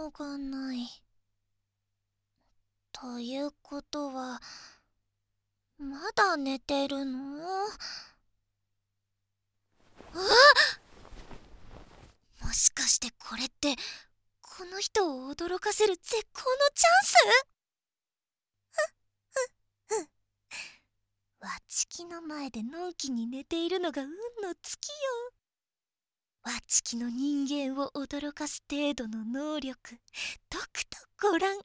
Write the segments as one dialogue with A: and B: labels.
A: 応がない。ということは、まだ寝てるの？もしかしてこれって、この人を驚かせる絶好のチャンス？わちきの前でのんきに寝ているのが運の尽きよ。わちきの人間を驚かす程度の能力、とくとご覧あれ。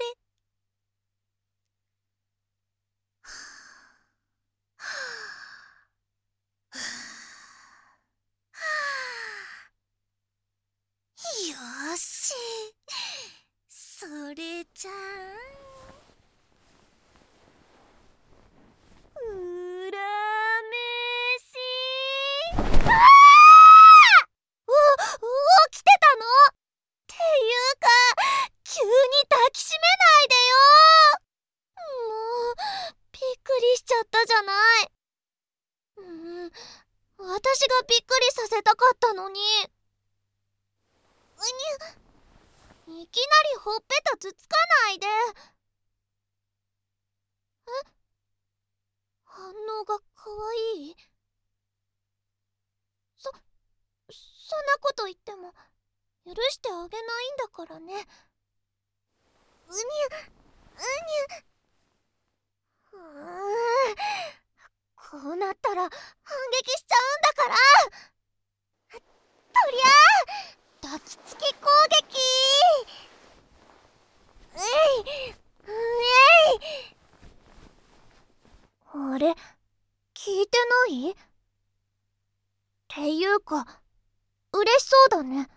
A: よーし、それじゃあ裏飯。起きてたの？っていうか、急に抱きしめないでよ。もうびっくりしちゃったじゃない。私がびっくりさせたかったのに。いきなりほっぺたつつかないで。反応がかわいい？そんなこと言っても許してあげないんだからね。うにゅこうなったら反撃しちゃうんだから。とりゃあ抱きつき攻撃。あれ、聞いてない？っていうか嬉しそうだね。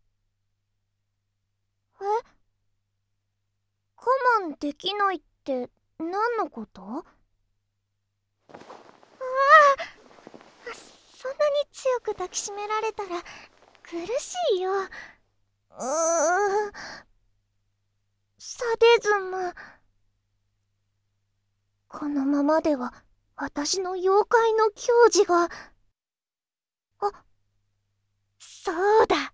A: 我慢できないって何のこと？そんなに強く抱きしめられたら苦しいよ。サデズム。このままでは私の妖怪の矜持が。そうだ。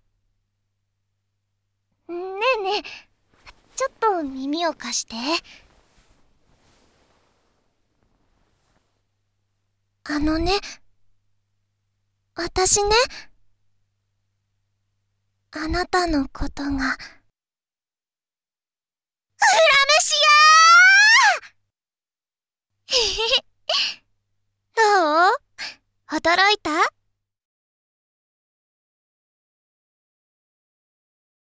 A: ねえねえ、ちょっと耳を貸して。私ね、あなたのことが。裏飯やーどう？働い